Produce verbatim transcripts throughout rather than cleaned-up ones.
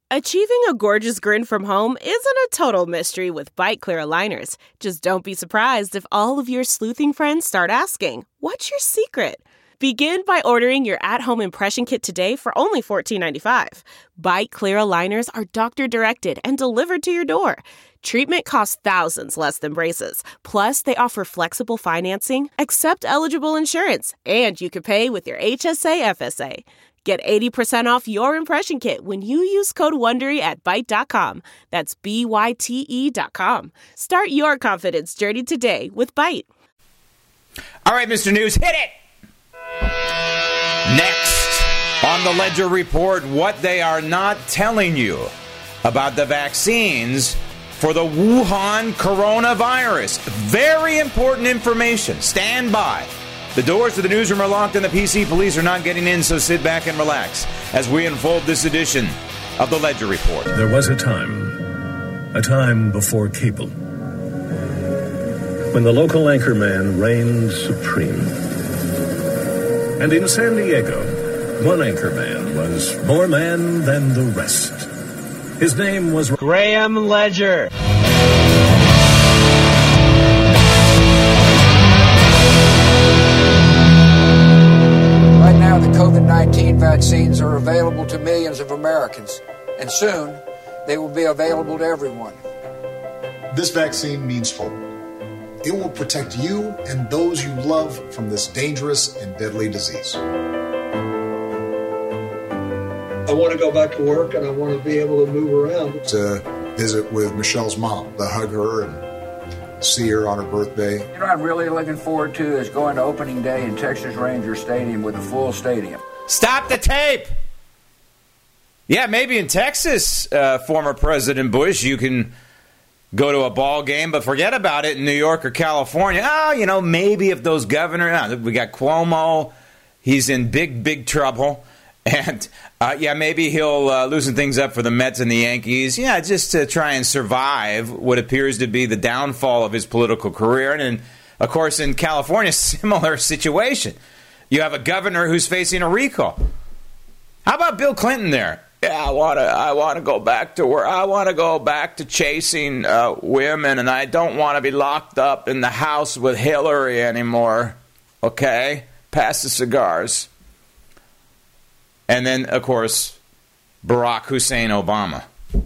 Achieving a gorgeous grin from home isn't a total mystery with Byte Clear aligners. Just don't be surprised if all of your sleuthing friends start asking, "What's your secret?" Begin by ordering your at-home impression kit today for only fourteen ninety-five. Byte Clear aligners are doctor-directed and delivered to your door. Treatment costs thousands less than braces. Plus, they offer flexible financing, accept eligible insurance, and you can pay with your H S A F S A. Get eighty percent off your impression kit when you use code WONDERY at byte dot com. That's B Y T E dot com. Start your confidence journey today with Byte. All right, Mister News, hit it! Next on the Ledger Report, what they are not telling you about the vaccines for the Wuhan coronavirus. Very important information. Stand by. The doors to the newsroom are locked and the P C police are not getting in, so sit back and relax as we unfold this edition of the Ledger Report. There was a time, a time before cable, when the local anchorman reigned supreme. And in San Diego, one anchorman was more man than the rest. His name was Graham Ledger. Right now, the COVID nineteen vaccines are available to millions of Americans, and soon they will be available to everyone. This vaccine means hope. It will protect you and those you love from this dangerous and deadly disease. I want to go back to work and I want to be able to move around. To visit with Michelle's mom, to hug her and see her on her birthday. You know what I'm really looking forward to is going to opening day in Texas Ranger Stadium with a full stadium. Stop the tape! Yeah, maybe in Texas, uh, former President Bush, you can go to a ball game, but forget about it in New York or California. Oh, you know, maybe if those governors, oh, we got Cuomo, he's in big, big trouble. And, uh, yeah, maybe he'll uh, loosen things up for the Mets and the Yankees. Yeah, just to try and survive what appears to be the downfall of his political career. And, and of course, in California, similar situation. You have a governor who's facing a recall. How about Bill Clinton there? Yeah, I want to I want to go back to where I want to go back to chasing uh, women, and I don't want to be locked up in the house with Hillary anymore. Okay? Pass the cigars. And then, of course, Barack Hussein Obama,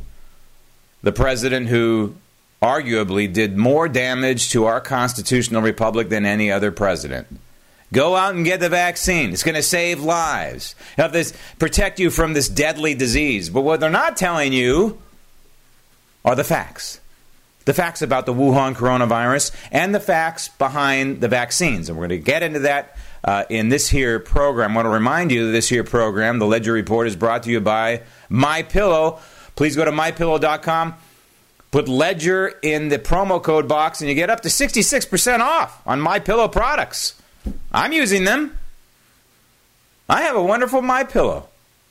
the president who arguably did more damage to our constitutional republic than any other president. Go out and get the vaccine. It's going to save lives. Help this protect you from this deadly disease. But what they're not telling you are the facts. The facts about the Wuhan coronavirus and the facts behind the vaccines. And we're going to get into that uh, in this here program. I want to remind you that this here program, the Ledger Report, is brought to you by MyPillow. Please go to my pillow dot com. Put Ledger in the promo code box and you get up to sixty-six percent off on MyPillow products. I'm using them. I have a wonderful MyPillow.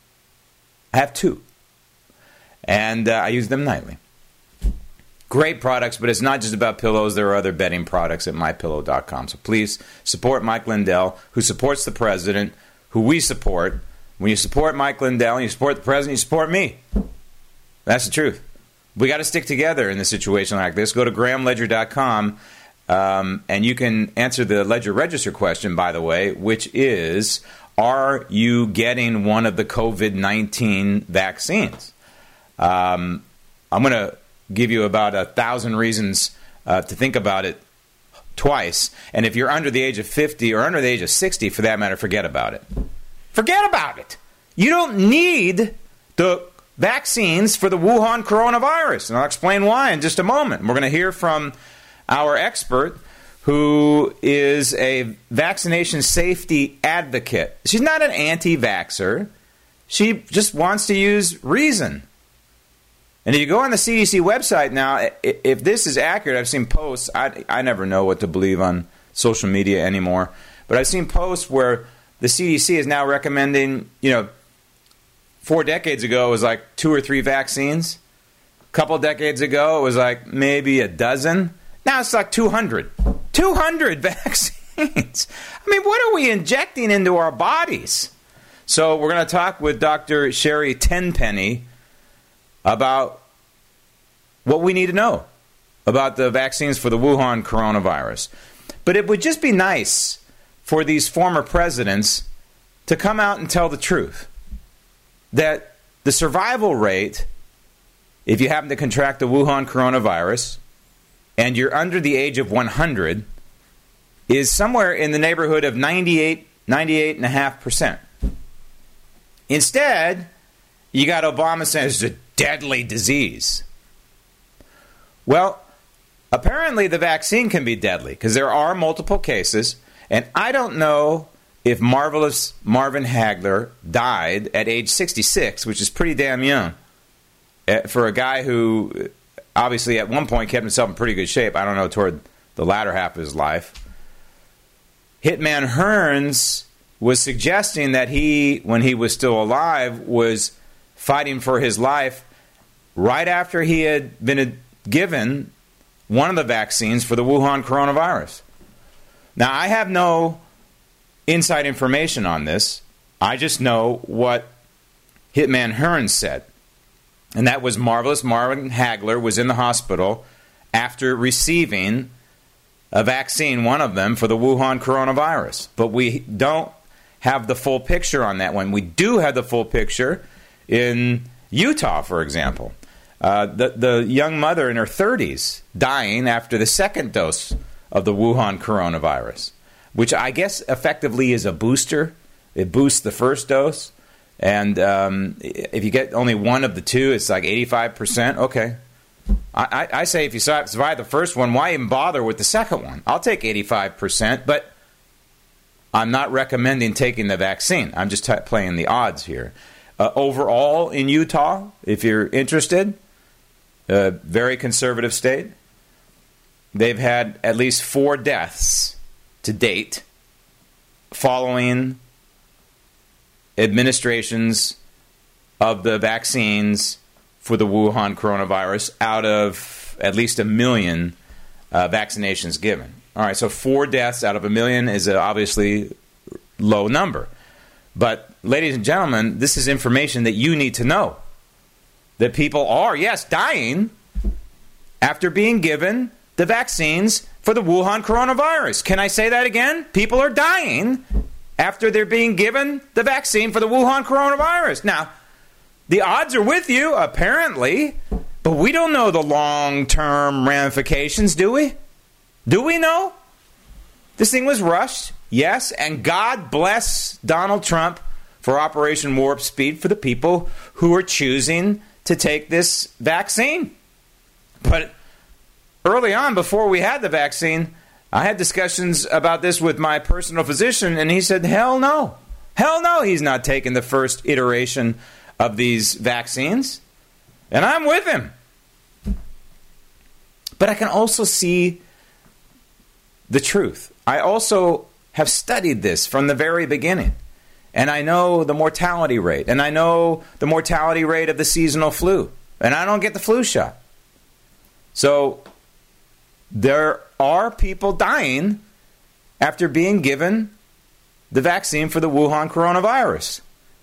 I have two. And uh, I use them nightly. Great products, but it's not just about pillows. There are other bedding products at my pillow dot com. So please support Mike Lindell, who supports the president, who we support. When you support Mike Lindell and you support the president, you support me. That's the truth. We got to stick together in a situation like this. Go to graham ledger dot com. Um, and you can answer the Ledger Register question, by the way, which is, are you getting one of the COVID nineteen vaccines? Um, I'm going to give you about a thousand reasons uh, to think about it twice. And if you're under the age of fifty or under the age of sixty, for that matter, forget about it. Forget about it. You don't need the vaccines for the Wuhan coronavirus. And I'll explain why in just a moment. We're going to hear from our expert, who is a vaccination safety advocate. She's not an anti-vaxxer. She just wants to use reason. And if you go on the C D C website now, if this is accurate, I've seen posts. I, I never know what to believe on social media anymore. But I've seen posts where the C D C is now recommending, you know, four decades ago it was like two or three vaccines. A couple decades ago it was like maybe a dozen. Now it's like two hundred. two hundred vaccines. I mean, what are we injecting into our bodies? So we're going to talk with Doctor Sherry Tenpenny, about what we need to know about the vaccines for the Wuhan coronavirus. But it would just be nice for these former presidents to come out and tell the truth. That the survival rate, if you happen to contract the Wuhan coronavirus and you're under the age of one hundred, is somewhere in the neighborhood of ninety-eight, ninety-eight point five percent. Instead, you got Obama saying it's a deadly disease. Well, apparently the vaccine can be deadly because there are multiple cases, and I don't know if Marvelous Marvin Hagler died at age sixty-six, which is pretty damn young, for a guy who obviously at one point kept himself in pretty good shape. I don't know, toward the latter half of his life. Hitman Hearns was suggesting that he, when he was still alive, was fighting for his life right after he had been given one of the vaccines for the Wuhan coronavirus. Now, I have no inside information on this. I just know what Hitman Hearns said. And that was Marvelous Marvin Hagler was in the hospital after receiving a vaccine, one of them, for the Wuhan coronavirus. But we don't have the full picture on that one. We do have the full picture in Utah, for example. Uh, the, the young mother in her thirties dying after the second dose of the Wuhan coronavirus, which I guess effectively is a booster. It boosts the first dose. And um, if you get only one of the two, it's like eighty-five percent. Okay. I, I say if you survive the first one, why even bother with the second one? I'll take eighty-five percent, but I'm not recommending taking the vaccine. I'm just t- playing the odds here. Uh, overall in Utah, if you're interested, a very conservative state, they've had at least four deaths to date following administrations of the vaccines for the Wuhan coronavirus out of at least a million uh, vaccinations given. All right, so four deaths out of a million is a obviously low number. But, ladies and gentlemen, this is information that you need to know. That people are, yes, dying after being given the vaccines for the Wuhan coronavirus. Can I say that again? People are dying after they're being given the vaccine for the Wuhan coronavirus. Now, the odds are with you, apparently, but we don't know the long-term ramifications, do we? Do we know? This thing was rushed, yes, and God bless Donald Trump for Operation Warp Speed for the people who are choosing to take this vaccine. But early on, before we had the vaccine, I had discussions about this with my personal physician, and he said, hell no. Hell no, he's not taking the first iteration of these vaccines. And I'm with him. But I can also see the truth. I also have studied this from the very beginning. And I know the mortality rate. And I know the mortality rate of the seasonal flu. And I don't get the flu shot. So there are people dying after being given the vaccine for the Wuhan coronavirus.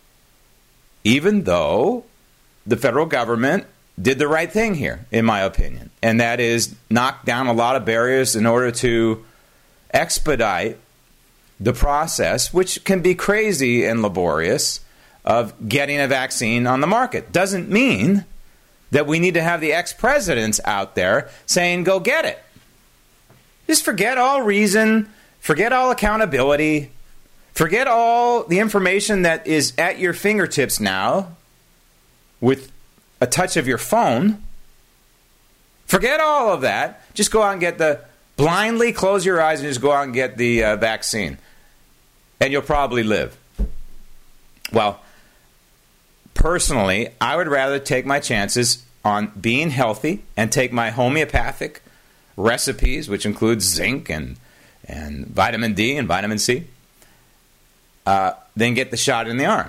Even though the federal government did the right thing here, in my opinion. And that is knock down a lot of barriers in order to expedite the process, which can be crazy and laborious, of getting a vaccine on the market. Doesn't mean that we need to have the ex-presidents out there saying, go get it. Just forget all reason, forget all accountability, forget all the information that is at your fingertips now with a touch of your phone. Forget all of that. Just go out and get the, blindly close your eyes and just go out and get the uh, vaccine. And you'll probably live. Well, personally, I would rather take my chances on being healthy and take my homeopathic recipes, which include zinc and, and vitamin D and vitamin C, uh, than get the shot in the arm.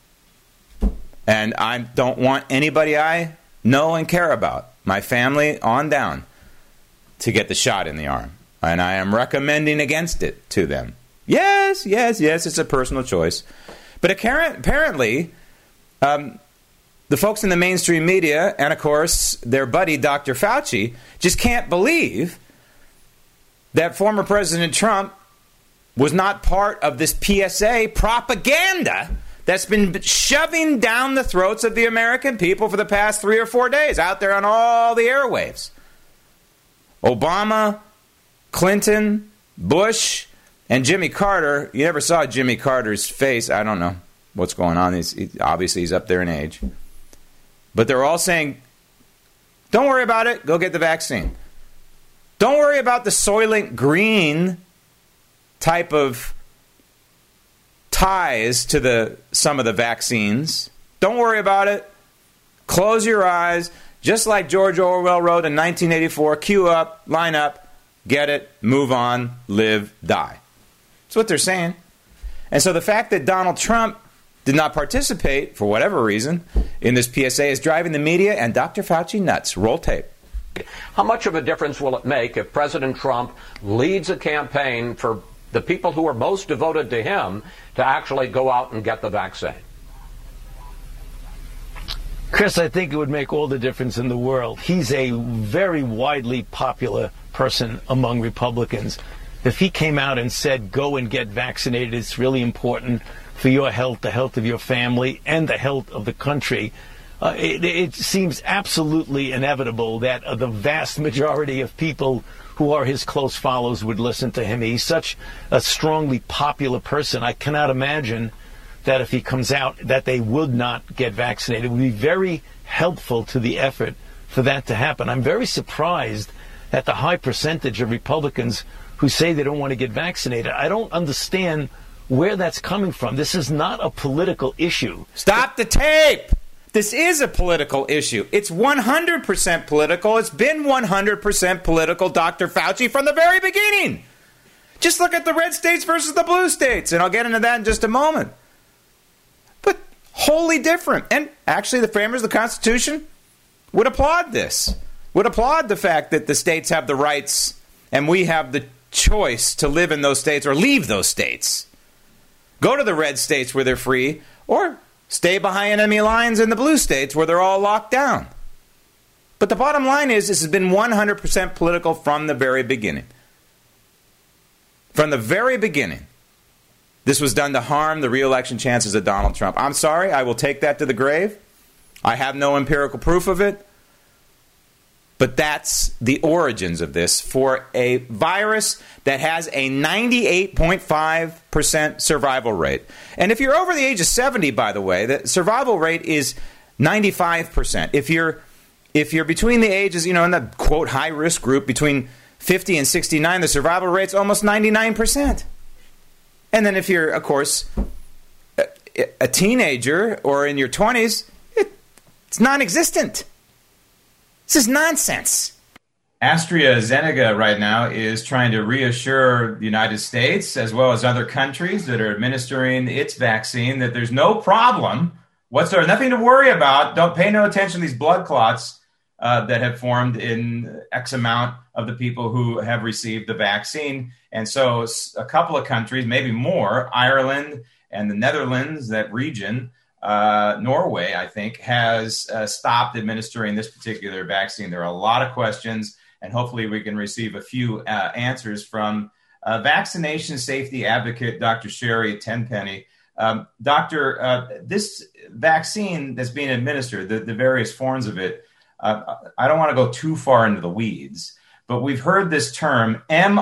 And I don't want anybody I know and care about, my family on down, to get the shot in the arm. And I am recommending against it to them. Yes, yes, yes, it's a personal choice. But apparently, um, the folks in the mainstream media and, of course, their buddy Doctor Fauci just can't believe that former President Trump was not part of this P S A propaganda that's been shoving down the throats of the American people for the past three or four days out there on all the airwaves. Obama, Clinton, Bush, and Jimmy Carter. You never saw Jimmy Carter's face. I don't know what's going on. He's, he, obviously, he's up there in age. But they're all saying, don't worry about it. Go get the vaccine. Don't worry about the Soylent Green type of ties to the some of the vaccines. Don't worry about it. Close your eyes. Just like George Orwell wrote in nineteen eighty-four, queue up, line up, get it, move on, live, die. That's what they're saying. And so the fact that Donald Trump did not participate, for whatever reason, in this P S A is driving the media and Doctor Fauci nuts. Roll tape. How much of a difference will it make if President Trump leads a campaign for the people who are most devoted to him to actually go out and get the vaccine? Chris, I think it would make all the difference in the world. He's a very widely popular person among Republicans. If he came out and said, go and get vaccinated, it's really important for your health, the health of your family, and the health of the country, uh, it, it seems absolutely inevitable that uh, the vast majority of people who are his close followers would listen to him. He's such a strongly popular person. I cannot imagine that if he comes out that they would not get vaccinated. It would be very helpful to the effort for that to happen. I'm very surprised at the high percentage of Republicans who say they don't want to get vaccinated. I don't understand where that's coming from. This is not a political issue. Stop the tape. This is a political issue. It's one hundred percent political. It's been one hundred percent political, Doctor Fauci, from the very beginning. Just look at the red states versus the blue states, and I'll get into that in just a moment. But wholly different. And actually, the framers of the Constitution would applaud this, would applaud the fact that the states have the rights and we have the choice to live in those states or leave those states. Go to the red states where they're free, or stay behind enemy lines in the blue states where they're all locked down. But the bottom line is this has been one hundred percent political from the very beginning. From the very beginning. This was done to harm the re-election chances of Donald Trump. I'm sorry, I will take that to the grave. I have no empirical proof of it. But that's the origins of this for a virus that has a ninety-eight point five percent survival rate. And if you're over the age of seventy, by the way, the survival rate is ninety-five percent. If you're if you're between the ages, you know, in the quote high risk group between fifty and sixty-nine, the survival rate's almost ninety-nine percent. And then if you're, of course, a, a teenager or in your twenties, it, it's non-existent. This is nonsense. AstraZeneca right now is trying to reassure the United States as well as other countries that are administering its vaccine that there's no problem whatsoever, nothing to worry about. Don't pay no attention to these blood clots uh, that have formed in X amount of the people who have received the vaccine. And so a couple of countries, maybe more, Ireland and the Netherlands, that region, Uh, Norway, I think, has uh, stopped administering this particular vaccine. There are a lot of questions, and hopefully we can receive a few uh, answers from uh, vaccination safety advocate Doctor Sherry Tenpenny. Um, doctor, uh, this vaccine that's being administered, the, the various forms of it, uh, I don't want to go too far into the weeds, but we've heard this term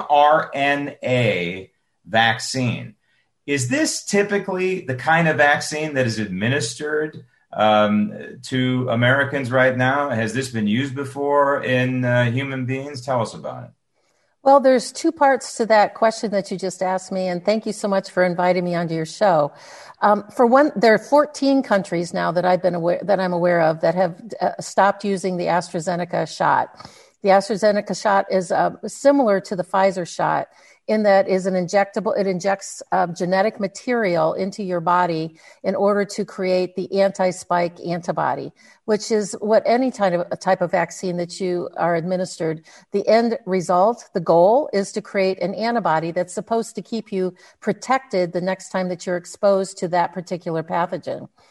mRNA vaccine. Is this typically the kind of vaccine that is administered um, to Americans right now? Has this been used before in uh, human beings? Tell us about it. Well, there's two parts to that question that you just asked me, and thank you so much for inviting me onto your show. Um, for one, there are fourteen countries now that I've been aware that I'm aware of that have uh, stopped using the AstraZeneca shot. The AstraZeneca shot is uh, similar to the Pfizer shot, in that is an injectable, it injects uh, genetic material into your body in order to create the anti-spike antibody, which is what any kind of a type of vaccine that you are administered. The end result, the goal, is to create an antibody that's supposed to keep you protected the next time that you're exposed to that particular pathogen.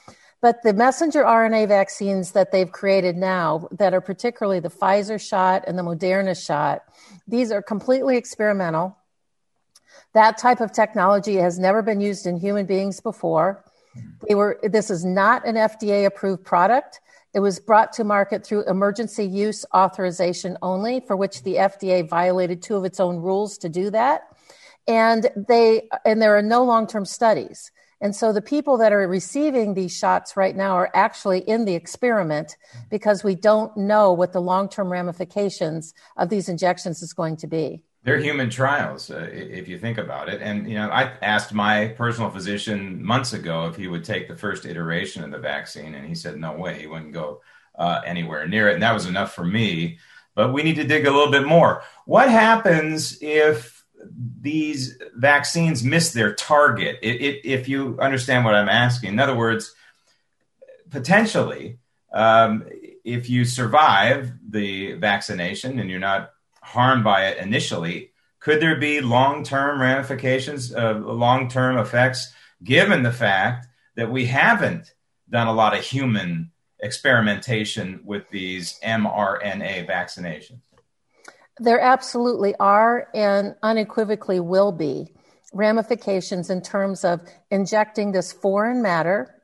But the messenger R N A vaccines that they've created now, that are particularly the Pfizer shot and the Moderna shot, these are completely experimental. That type of technology has never been used in human beings before. They were. This is not an F D A-approved product. It was brought to market through emergency use authorization only, for which the F D A violated two of its own rules to do that. And they and there are no long-term studies. And so the people that are receiving these shots right now are actually in the experiment, because we don't know what the long-term ramifications of these injections is going to be. They're human trials, uh, if you think about it. And, you know, I asked my personal physician months ago if he would take the first iteration of the vaccine, and he said no way, he wouldn't go uh, anywhere near it. And that was enough for me. But we need to dig a little bit more. What happens if these vaccines miss their target? It, it, if you understand what I'm asking. In other words, potentially, um, if you survive the vaccination and you're not harmed by it initially, could there be long-term ramifications, uh, long-term effects, given the fact that we haven't done a lot of human experimentation with these mRNA vaccinations? There absolutely are, and unequivocally will be, ramifications in terms of injecting this foreign matter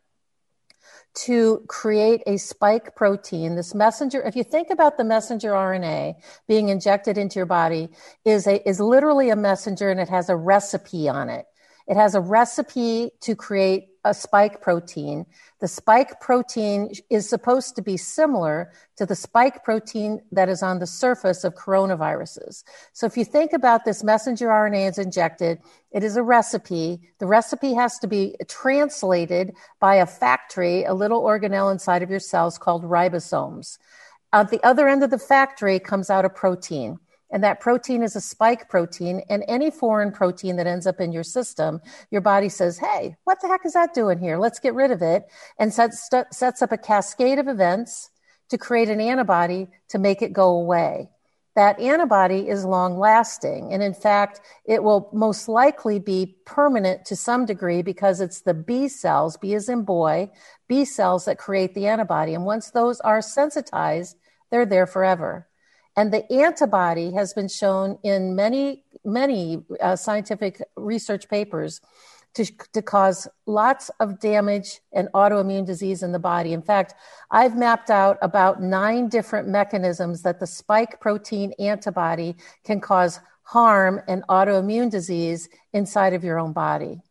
to create a spike protein. This messenger, if you think about the messenger R N A being injected into your body, is a is literally a messenger, and it has a recipe on it. It has a recipe to create a spike protein. The spike protein is supposed to be similar to the spike protein that is on the surface of coronaviruses. So if you think about this messenger R N A is injected, it is a recipe. The recipe has to be translated by a factory, a little organelle inside of your cells called ribosomes. At the other end of the factory comes out a protein. And that protein is a spike protein, and any foreign protein that ends up in your system, your body says, hey, what the heck is that doing here? Let's get rid of it, and sets, sets up a cascade of events to create an antibody to make it go away. That antibody is long lasting. And in fact, it will most likely be permanent to some degree, because it's the B cells, B as in boy, B cells that create the antibody. And once those are sensitized, they're there forever. And the antibody has been shown in many, many uh, scientific research papers to, to cause lots of damage and autoimmune disease in the body. In fact, I've mapped out about nine different mechanisms that the spike protein antibody can cause harm and autoimmune disease inside of your own body.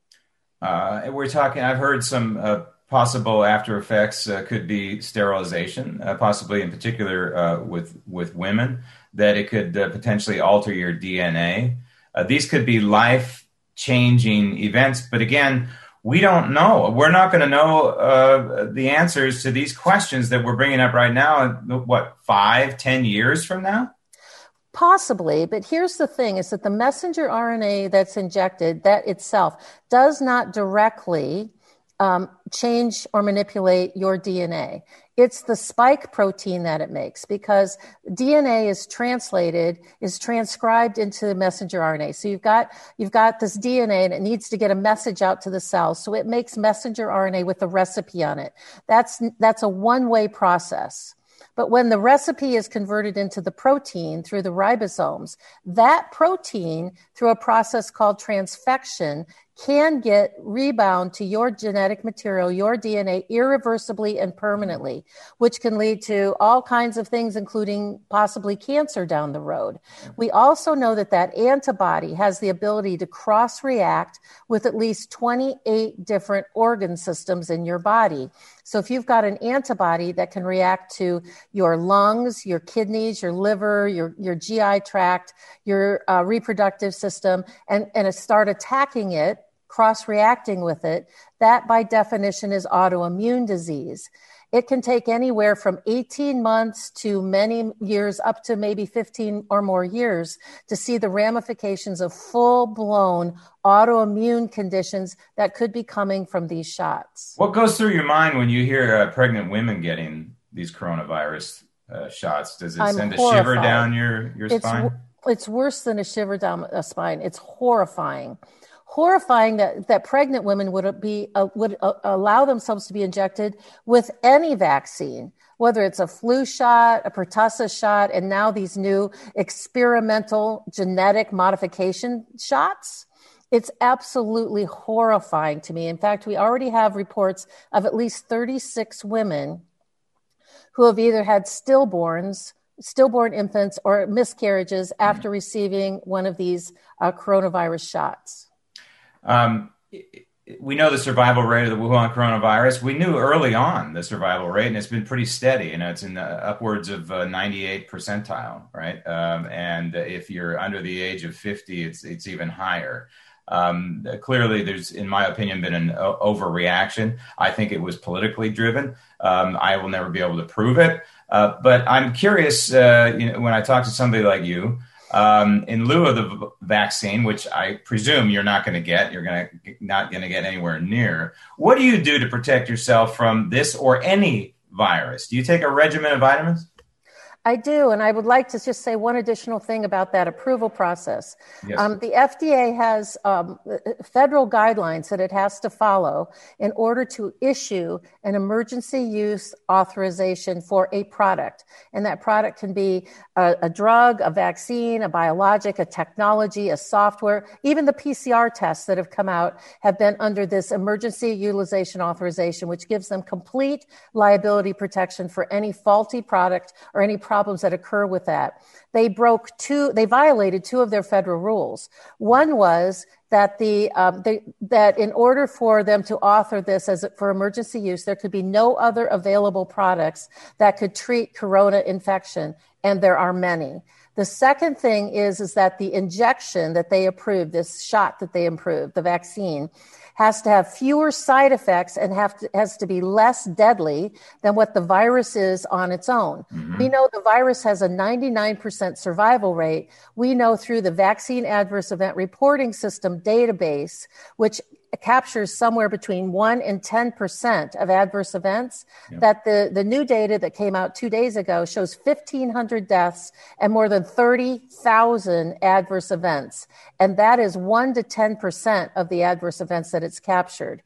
Uh, and we're talking, I've heard some uh, possible after effects uh, could be sterilization, uh, possibly in particular uh, with, with women, that it could uh, potentially alter your D N A. Uh, these could be life-changing events, but again, we don't know. We're not going to know uh, the answers to these questions that we're bringing up right now, what, five, ten years from now? Possibly, but here's the thing, is that the messenger R N A that's injected, that itself does not directly um, change or manipulate your D N A. It's the spike protein that it makes, because D N A is translated, is transcribed into the messenger R N A. So you've got, you've got this D N A, and it needs to get a message out to the cells. So it makes messenger R N A with a recipe on it. That's, that's a one-way process. But when the recipe is converted into the protein through the ribosomes, that protein, through a process called transfection, can get rebound to your genetic material, your D N A, irreversibly and permanently, which can lead to all kinds of things, including possibly cancer down the road. We also know that that antibody has the ability to cross-react with at least twenty-eight different organ systems in your body. So if you've got an antibody that can react to your lungs, your kidneys, your liver, your, your G I tract, your uh, reproductive system, and, and start attacking it, cross-reacting with it, that by definition is autoimmune disease. It can take anywhere from eighteen months to many years, up to maybe fifteen or more years, to see the ramifications of full-blown autoimmune conditions that could be coming from these shots. What goes through your mind when you hear uh, pregnant women getting these coronavirus uh, shots? Does it I'm send horrified. a shiver down your, your it's, spine? It's worse than a shiver down a spine. It's horrifying. horrifying that, that pregnant women would be uh, would uh, allow themselves to be injected with any vaccine, whether it's a flu shot, a pertussis shot, and now these new experimental genetic modification shots. It's absolutely horrifying to me. In fact, we already have reports of at least thirty-six women who have either had stillborns, stillborn infants, or miscarriages after receiving one of these uh, coronavirus shots. Um, we know the survival rate of the Wuhan coronavirus. We knew early on the survival rate, and it's been pretty steady. You know, it's in the upwards of uh, ninety-eight percentile, right? Um, and if you're under the age of fifty, it's it's even higher. Um, clearly, there's, in my opinion, been an o- overreaction. I think it was politically driven. Um, I will never be able to prove it. Uh, but I'm curious, uh, you know, when I talk to somebody like you, um, in lieu of the v- vaccine, which I presume you're not going to get, you're going to not going to get anywhere near. What do you do to protect yourself from this or any virus? Do you take a regimen of vitamins? I do, and I would like to just say one additional thing about that approval process. Yes. Um, the F D A has um, federal guidelines that it has to follow in order to issue an emergency use authorization for a product. And that product can be a, a drug, a vaccine, a biologic, a technology, a software. Even the P C R tests that have come out have been under this emergency utilization authorization, which gives them complete liability protection for any faulty product or any problems that occur with that. They broke two, they violated two of their federal rules. One was that the, um, they, that in order for them to author this as for emergency use, there could be no other available products that could treat corona infection, and there are many. The second thing is, is that the injection that they approved, this shot that they approved, the vaccine, has to have fewer side effects and have to, has to be less deadly than what the virus is on its own. Mm-hmm. We know the virus has a ninety-nine percent survival rate. We know through the Vaccine Adverse Event Reporting System database, which captures somewhere between one and ten percent of adverse events, yep. that the, the new data that came out two days ago shows fifteen hundred deaths and more than thirty thousand adverse events. And that is one to ten percent of the adverse events that it's captured.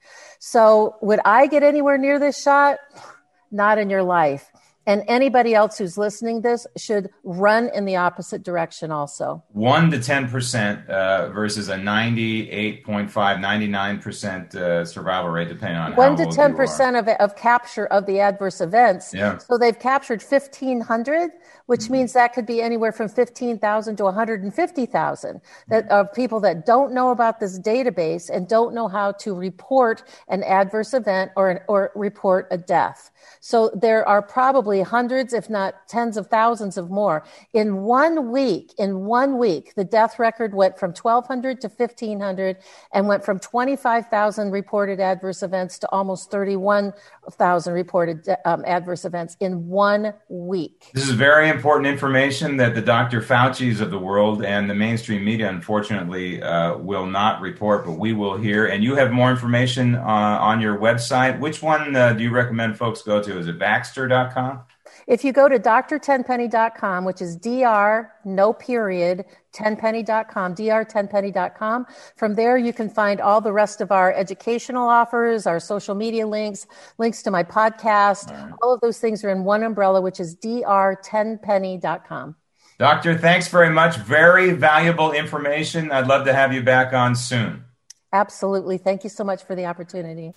So would I get anywhere near this shot? Not in your life. And anybody else who's listening to this should run in the opposite direction also. one to ten percent uh, versus a ninety-eight point five, ninety-nine percent uh, survival rate, depending on how old you are. one to ten percent of, of capture of the adverse events. Yeah. So they've captured fifteen hundred, which mm-hmm. means that could be anywhere from fifteen thousand to one hundred fifty thousand that mm-hmm. of people that don't know about this database and don't know how to report an adverse event or an, or report a death. So there are probably hundreds, if not tens of thousands of more. In one week, in one week, the death record went from twelve hundred to fifteen hundred and went from twenty-five thousand reported adverse events to almost thirty-one thousand reported um, adverse events in one week. This is very important information that the Doctor Fauci's of the world and the mainstream media, unfortunately, uh, will not report, but we will hear. And you have more information uh, on your website. Which one uh, do you recommend folks go to? Is it Baxter dot com? If you go to D R tenpenny dot com, which is D R, no period, tenpenny dot com, D R tenpenny dot com. From there, you can find all the rest of our educational offers, our social media links, links to my podcast. All right. All of those things are in one umbrella, which is D R tenpenny dot com. Doctor, thanks very much. Very valuable information. I'd love to have you back on soon. Absolutely. Thank you so much for the opportunity.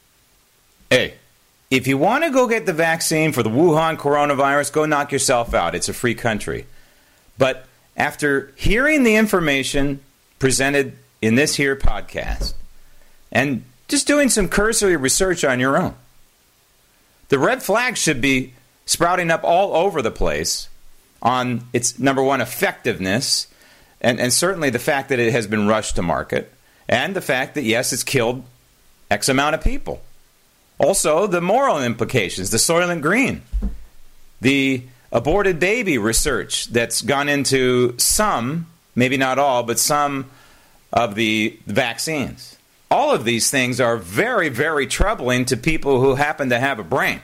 Hey. If you want to go get the vaccine for the Wuhan coronavirus, go knock yourself out. It's a free country. But after hearing the information presented in this here podcast and just doing some cursory research on your own, the red flags should be sprouting up all over the place on its, number one, effectiveness, and, and certainly the fact that it has been rushed to market, and the fact that, yes, it's killed X amount of people. Also, the moral implications, the Soylent Green, the aborted baby research that's gone into some, maybe not all, but some of the vaccines. All of these things are very, very troubling to people who happen to have a brain.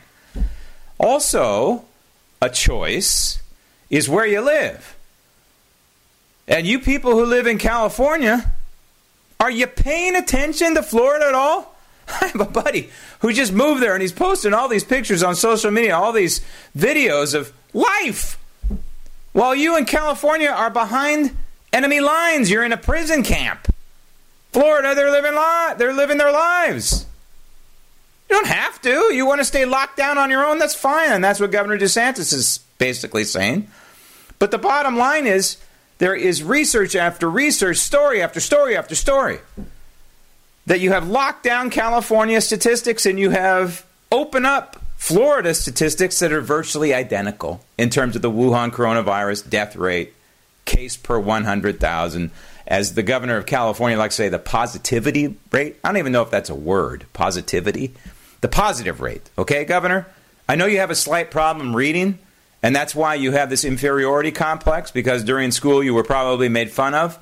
Also, a choice is where you live. And you people who live in California, Are you paying attention to Florida at all? I have a buddy who just moved there, and he's posting all these pictures on social media, all these videos of life, while you in California are behind enemy lines. You're in a prison camp. Florida, they're living li- they're living their lives. You don't have to. You want to stay locked down on your own, that's fine. And that's what Governor DeSantis is basically saying. But the bottom line is, there is research after research, story after story after story, that you have locked down California statistics and you have opened up Florida statistics that are virtually identical in terms of the Wuhan coronavirus death rate, case per one hundred thousand. As the governor of California likes to say, the positivity rate. I don't even know if that's a word, positivity. The positive rate. Okay, Governor? I know you have a slight problem reading, and that's why you have this inferiority complex, because during school you were probably made fun of.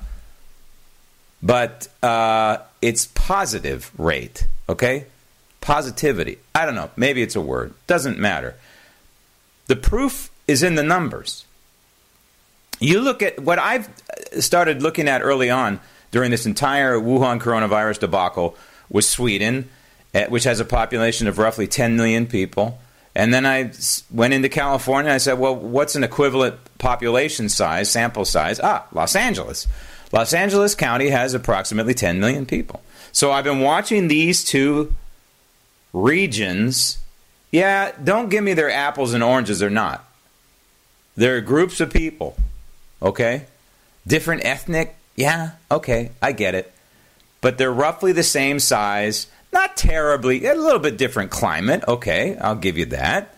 But uh, it's positive rate, okay? Positivity. I don't know. Maybe it's a word. Doesn't matter. The proof is in the numbers. You look at what I've started looking at early on during this entire Wuhan coronavirus debacle was Sweden, which has a population of roughly ten million people. And then I went into California and I said, well, what's an equivalent population size, sample size? Ah, Los Angeles. Los Angeles County has approximately ten million people. So I've been watching these two regions. Yeah, don't give me their apples and oranges. They're not. They're groups of people, okay? Different ethnic, yeah, okay, I get it. But they're roughly the same size. Not terribly, a little bit different climate, okay, I'll give you that.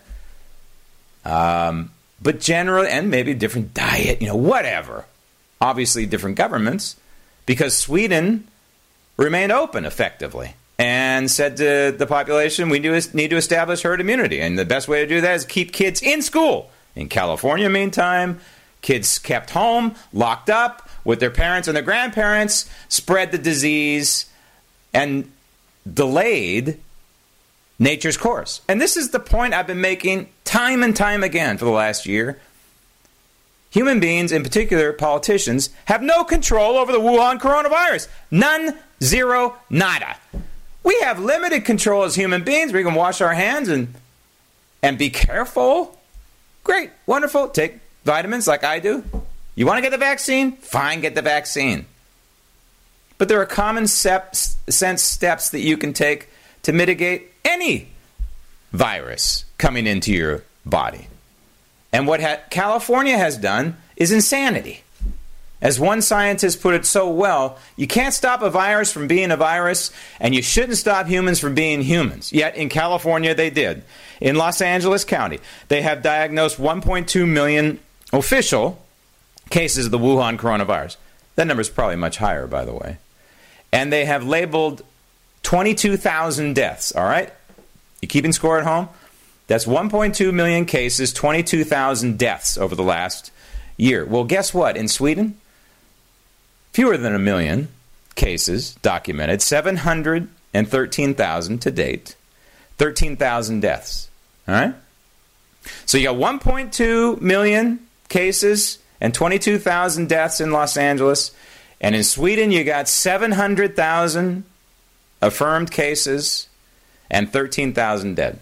Um, but generally, and maybe different diet, you know, whatever. Obviously different governments, because Sweden remained open effectively and said to the population, we do need to establish herd immunity. And the best way to do that is keep kids in school. In California, meantime, kids kept home, locked up with their parents and their grandparents, spread the disease, and delayed nature's course. And this is the point I've been making time and time again for the last year. Human beings, in particular politicians, have no control over the Wuhan coronavirus. None, zero, nada. We have limited control as human beings. We can wash our hands and and be careful. Great, wonderful. Take vitamins like I do. You want to get the vaccine? Fine, get the vaccine. But there are common sense steps that you can take to mitigate any virus coming into your body. And what ha- California has done is insanity. As one scientist put it so well, you can't stop a virus from being a virus, and you shouldn't stop humans from being humans. Yet in California they did. In Los Angeles County, they have diagnosed one point two million official cases of the Wuhan coronavirus. That number is probably much higher, by the way. And they have labeled twenty-two thousand deaths, all right? You keeping score at home? That's one point two million cases, twenty-two thousand deaths over the last year. Well, guess what? In Sweden, fewer than a million cases documented, seven hundred thirteen thousand to date, thirteen thousand deaths. All right? So you got one point two million cases and twenty-two thousand deaths in Los Angeles. And in Sweden, you got seven hundred thousand affirmed cases and thirteen thousand dead.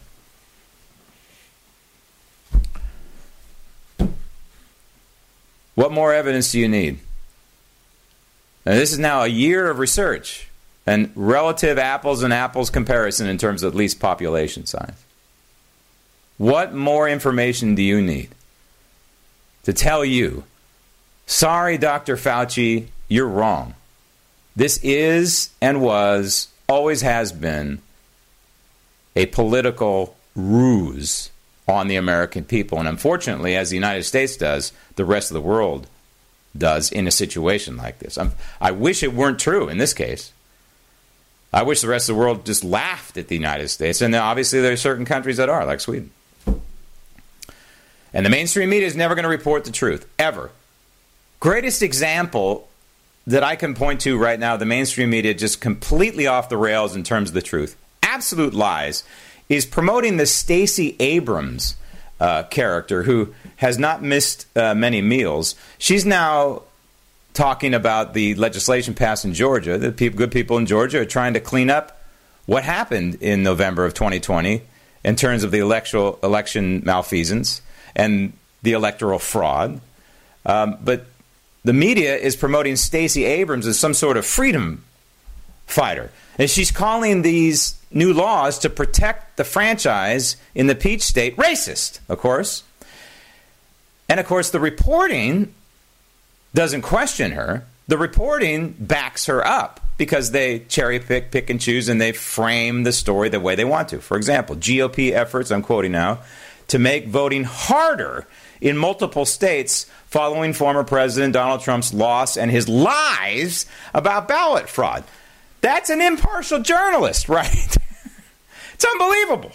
What more evidence do you need? Now, this is now a year of research and relative apples and apples comparison in terms of at least population size. What more information do you need to tell you, sorry, Doctor Fauci, you're wrong? This is and was, always has been, a political ruse on the American people. And unfortunately, as the United States does, the rest of the world does in a situation like this. I'm, I wish it weren't true in this case. I wish the rest of the world just laughed at the United States. And obviously there are certain countries that are, like Sweden. And the mainstream media is never going to report the truth, ever. Greatest example that I can point to right now, the mainstream media just completely off the rails in terms of the truth, absolute lies, is promoting the Stacey Abrams uh, character who has not missed uh, many meals. She's now talking about the legislation passed in Georgia. The people, good people in Georgia are trying to clean up what happened in November of twenty twenty in terms of the electoral, election malfeasance and the electoral fraud. Um, but the media is promoting Stacey Abrams as some sort of freedom fighter. And she's calling these new laws to protect the franchise in the Peach State racist, of course. And, of course, the reporting doesn't question her. The reporting backs her up because they cherry pick, pick and choose, and they frame the story the way they want to. For example, G O P efforts, I'm quoting now, to make voting harder in multiple states following former President Donald Trump's loss and his lies about ballot fraud. That's an impartial journalist, right? It's unbelievable.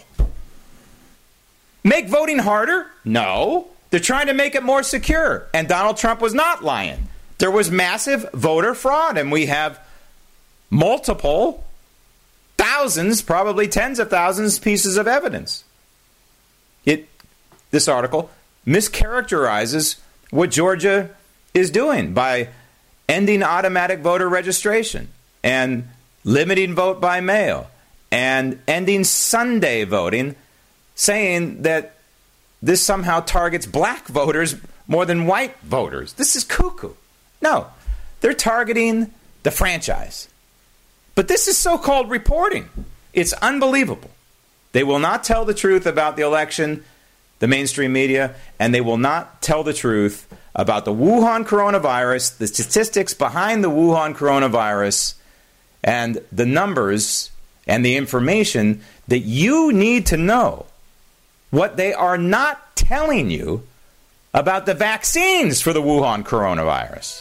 Make voting harder? No. They're trying to make it more secure. And Donald Trump was not lying. There was massive voter fraud, and we have multiple thousands, probably tens of thousands, pieces of evidence. It, this article mischaracterizes what Georgia is doing by ending automatic voter registration and limiting vote by mail and ending Sunday voting, saying that this somehow targets black voters more than white voters. This is cuckoo. No, they're targeting the franchise. But this is so-called reporting. It's unbelievable. They will not tell the truth about the election, the mainstream media, and they will not tell the truth about the Wuhan coronavirus, the statistics behind the Wuhan coronavirus, and the numbers and the information that you need to know. What they are not telling you about the vaccines for the Wuhan coronavirus.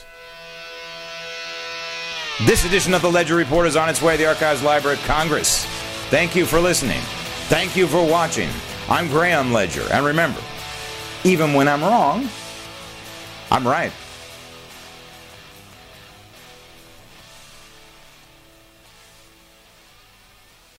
This edition of the Ledger Report is on its way to the Archives Library at Congress. Thank you for listening. Thank you for watching. I'm Graham Ledger. And remember, even when I'm wrong, I'm right.